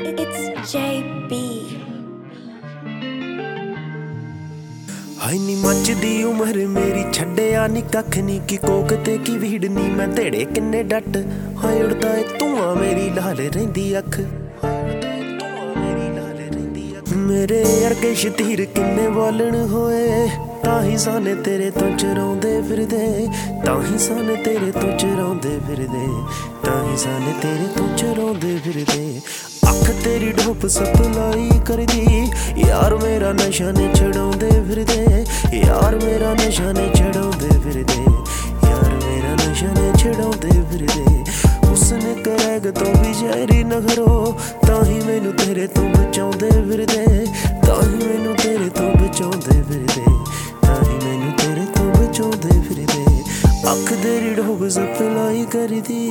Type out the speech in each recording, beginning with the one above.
It's JB. High ਨੀ ਮੱਚਦੀ ਉਮਰ ਮੇਰੀ ਛੱਡਿਆ ਨੀ ਕੱਖ ਨੀ ਕੀ ਕੋਕ ਤੇ ਕੀ ਵੀੜ ਨੀ ਮੈਂ ਢੇੜੇ ਕਿੰਨੇ ਡੱਟ ਹਾਏ ਉੜਦਾ ਏ ਧੂਆਂ ਮੇਰੀ ਲਾਲ ਰਹਿੰਦੀ ਅੱਖ ਮੇਰੇ ਅਰਗੇ ਸ਼ਤੀਰ ਕਿੰਨੇ ਬੋਲਣ ਹੋਏ ਤਾਂ ਹੀ ਸਾਨੇ ਤੇਰੇ ਤੋਂ ਚਰਾਉਂਦੇ ਫਿਰਦੇ ਤਾਂ ਹੀ ਸਾਨੇ ਤੇਰੇ ਤੋਂ ਚਰਾਉਂਦੇ ਫਿਰਦੇ ਤਾਂ ਹੀ ਸਾਨੇ ਤੇਰੇ ਤੋਂ ਚਰਾਉਂਦੇ ਫਿਰਦੇ ਅੱਖ ਤੇਰੀ ਢੋਪ ਸਪਲਾਈ ਕਰਦੀ ਯਾਰ ਮੇਰਾ ਨਸ਼ਾ ਨੇ ਛਡਾਉਂਦੇ ਫਿਰਦੇ ਯਾਰ ਮੇਰਾ ਨਸ਼ਾ ਨੇ ਛਡਾਉਂਦੇ ਫਿਰਦੇ ਯਾਰ ਮੇਰਾ ਨਸ਼ਾ ਨੇ ਛਡਾਉਂਦੇ ਫਿਰਦੇ ਉਸਨੇ ਕਰੇਗ ਤੋਂ ਵੀ ਜ਼ਹਿਰੀ ਨਖਰੋ ਤਾਂ ਹੀ ਮੈਨੂੰ ਤੇਰੇ ਤੋਂ ਬਚਾਉਂਦੇ ਫਿਰਦੇ ਤਾਂ ਹੀ ਮੈਨੂੰ ਤੇਰੇ ਤੋਂ ਬਚਾਉਂਦੇ ਫਿਰਦੇ ਤਾਂ ਹੀ ਮੈਨੂੰ ਤੇਰੇ ਤੋਂ ਬਚਾਉਂਦੇ ਫਿਰਦੇ ਅੱਖ ਤੇਰੀ ਢੋਪ ਸਪਲਾਈ ਕਰਦੀ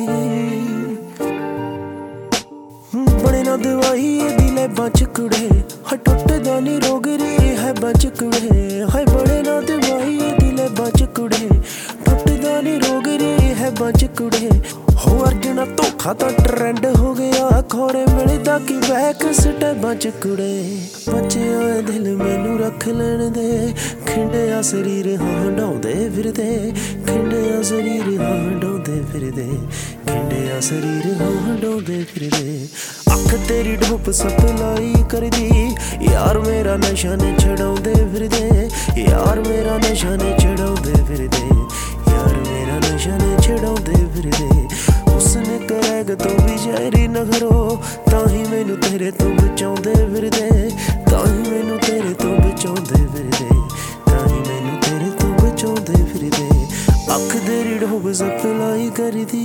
ਬਣੇ ਨਾ ਦਵਾਈ ਇਹਦੀ ਲੈਬਾਂ ਚ ਕੁੜੇ ਹਾਏ ਟੁੱਟਦਾ ਨੀ ਰੋਗ ਰੇ ਹੈ ਬਚ ਕੁੜੇ ਹਾਏ ਬਣੇ ਨਾ ਦਵਾਈ ਇਹਦੀ ਲੈਬਾਂ ਚ ਕੁੜੇ ਟੁੱਟਦਾ ਨੀ ਰੋਗ ਰੇ ਹੈ ਬਚ ਕੁੜੇ ਹੋ ਅਰਜਣਾ ਧੋਖਾ ਤਾਂ ਟਰੈਂਡ ਹੋ ਗਿਆ ਖੋਰੇ ਮਿਲਦਾ ਕਿ ਬੈਕ ਸਟੈਬਾਂ ਚ ਕੁੜੇ ਬੱਚਿਆਂ ਦਿਲ ਮੈਨੂੰ ਰੱਖ ਲੈਣ ਦੇ ਖਿੰਡਿਆ ਸਰੀਰ ਹੰਡਾਉਂਦੇ ਫਿਰਦੇ ਖਿੰਡਿਆ ਸਰੀਰ ਹੰਡਾਉਂਦੇ ਫਿਰਦੇ ਖਿੰਡਿਆ ਸਰੀਰ ਹੰਡਾਉਂਦੇ ਫਿਰਦੇ ਅੱਖ ਤੇਰੀ ਢੋਪ ਸਪਲਾਈ ਕਰਦੀ ਯਾਰ ਮੇਰਾ ਨਸ਼ਾ ਨੇ ਛਡਾਉਂਦੇ ਫਿਰਦੇ ਯਾਰ ਮੇਰਾ ਨਸ਼ਾ ਨੇ ਛਡਾਉਂਦੇ ਫਿਰਦੇ ਯਾਰ ਮੇਰਾ ਨਸ਼ਾ ਨੇ ਛਡਾਉਂਦੇ ਫਿਰਦੇ ਉਸਨੇ ਕਰੇਗ ਤੋਂ ਵੀ ਜ਼ਹਿਰੀ ਨਖਰੋ ਤਾਂ ਹੀ ਮੈਨੂੰ ਤੇਰੇ ਤੋਂ ਬਚਾਉਂਦੇ ਫਿਰਦੇ ਤਾਂ ਹੀ ਮੈਨੂੰ ਤੇਰੇ ਤੋਂ ਬਚਾਉਂਦੇ ਫਿਰਦੇ ਤਾਂ ਹੀ ਮੈਨੂੰ ਤੇਰੇ ਤੋਂ ਬਚਾਉਂਦੇ ਫਿਰਦੇ ਅੱਖ ਤੇਰੀ ਢੋਪ ਸਪਲਾਈ ਕਰਦੀ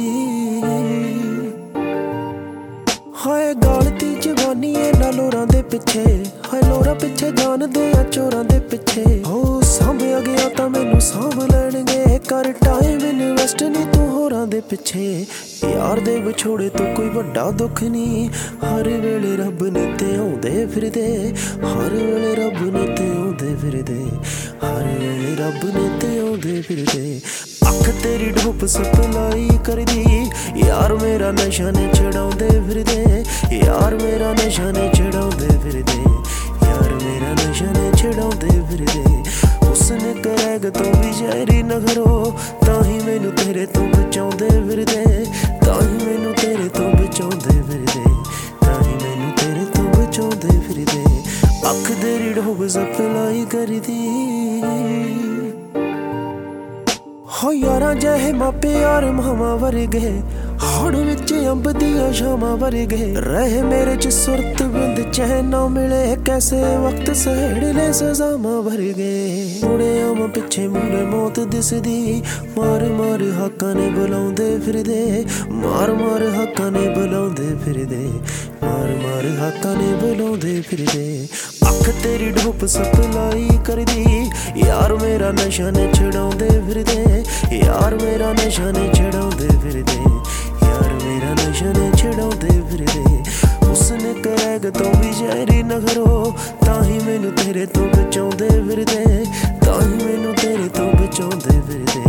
ਹਾਏ ਗਾਲਤੀ ਜਵਾਨੀ ਏ ਨਾ ਲੋਰਾਂ ਦੇ ਪਿੱਛੇ ਹਾਏ ਲੋਰਾਂ ਪਿੱਛੇ ਜਾਣਦੇ ਆ ਚੋਰਾਂ ਦੇ ਪਿੱਛੇ ਹੋ ਸਾਂਭਿਆ ਗਿਆ ਤਾਂ ਮੈਨੂੰ ਸਾਂਭ ਲੈਣਗੇ ਕਰ ਟਾਈਮ ਇਨਵੈਸਟ ਨੀ ਤੂੰ ਹੋਰਾਂ ਦੇ ਪਿੱਛੇ ਯਾਰ ਦੇ ਵਿਛੋੜੇ ਤੋਂ ਕੋਈ ਵੱਡਾ ਦੁੱਖ ਨਹੀਂ ਹਰ ਵੇਲੇ ਰੱਬ ਨੇ ਤੇ ਆਉਂਦੇ ਫਿਰਦੇ ਹਰ ਵੇਲੇ ਰੱਬ ਨੇ ਤੇ ਆਉਂਦੇ ਫਿਰਦੇ ਹਰ ਵੇਲੇ ਰੱਬ ਨੇ ਤੇ ਆਉਂਦੇ ਫਿਰਦੇ ਅੱਖ ਤੇਰੀ ਢੋਪ ਸਪਲਾਈ ਕਰਦੀ ਯਾਰ ਮੇਰਾ ਨਸ਼ਾ ਨੇ ਛਡਾਉਂਦੇ ਫਿਰਦੇ ਯਾਰ ਮੇਰਾ ਨਸ਼ਾ ਨੇ ਛਡਾਉਂਦੇ ਫਿਰਦੇ ਯਾਰ ਮੇਰਾ ਨਸ਼ਾ ਨੇ ਛਡਾਉਂਦੇ ਫਿਰਦੇ ਉਸਨੇ ਕਰੇਗ ਤੋਂ ਵੀ ਜ਼ਹਿਰੀ ਨਖਰੋ ਤਾਂ ਹੀ ਮੈਨੂੰ ਤੇਰੇ ਤੋਂ ਬਚਾਉਂਦੇ ਫਿਰਦੇ ਤਾਂ ਹੀ ਮੈਨੂੰ ਤੇਰੇ ਤੋਂ ਬਚਾਉਂਦੇ ਫਿਰਦੇ ਤਾਂ ਹੀ ਮੈਨੂੰ ਤੇਰੇ ਤੋਂ ਬਚਾਉਂਦੇ ਫਿਰਦੇ ਅੱਖ ਤੇਰੀ ਢੋਪ ਸਪਲਾਈ ਕਰਦੀ ਹੋ ਯਾਰਾਂ ਜਿਹੇ ਮਾਪੇ ਯਾਰ ਮਾਵਾਂ ਵਰਗੇ ਹੜ ਵਿੱਚ ਅੰਬ ਦੀਆਂ ਛਾਵਾਂ ਵਰਗੇ ਰਹੇ ਮੇਰੇ ਚ ਸੁਰਤ ਬਿੰਦ ਚੈਨ ਨਾ ਮਿਲੇ ਕੈਸੇ ਵਕਤ ਸਹੇੜ ਲੈ ਸਜ਼ਾਵਾਂ ਵਰਗੇ ਮੁੜੇ ਆਵਾਂ ਪਿੱਛੇ ਮੁੜੇ ਮੌਤ ਦਿਸਦੀ ਮਾਰ ਮਾਰ ਹੱਕਾਂ ਨੇ ਬੁਲਾਉਂਦੇ ਫਿਰਦੇ ਮਾਰ ਮਾਰ ਹੱਕਾਂ ਨੇ ਬੁਲਾਉਂਦੇ ਫਿਰਦੇ ਮਾਰ ਮਾਰ ਹੱਕਾਂ ਨੇ ਬੁਲਾਉਂਦੇ ਫਿਰਦੇ ਅੱਖ ਤੇਰੀ ਢੋਪ ਸਪਲਾਈ ਕਰਦੀ ਯਾਰ ਮੇਰਾ ਨਸ਼ਾ ਨੇ ਛਡਾਉਂਦੇ ਫਿਰਦੇ ਯਾਰ ਮੇਰਾ ਨਸ਼ਾ ਨੇ ਛਡਾਉਂਦੇ ਫਿਰਦੇ ਯਾਰ ਮੇਰਾ ਨਸ਼ਾ ਨੇ ਛਡਾਉਂਦੇ ਫਿਰਦੇ ਉਸਨੇ ਕਰੇਗ ਤੋਂ ਵੀ ਜ਼ਹਿਰੀ ਨਖਰੋ ਤਾਂ ਹੀ ਮੈਨੂੰ ਤੇਰੇ ਤੋਂ ਬਚਾਉਂਦੇ ਫਿਰਦੇ ਤਾਂ ਹੀ ਮੈਨੂੰ ਤੇਰੇ ਤੋਂ ਬਚਾਉਂਦੇ ਫਿਰਦੇ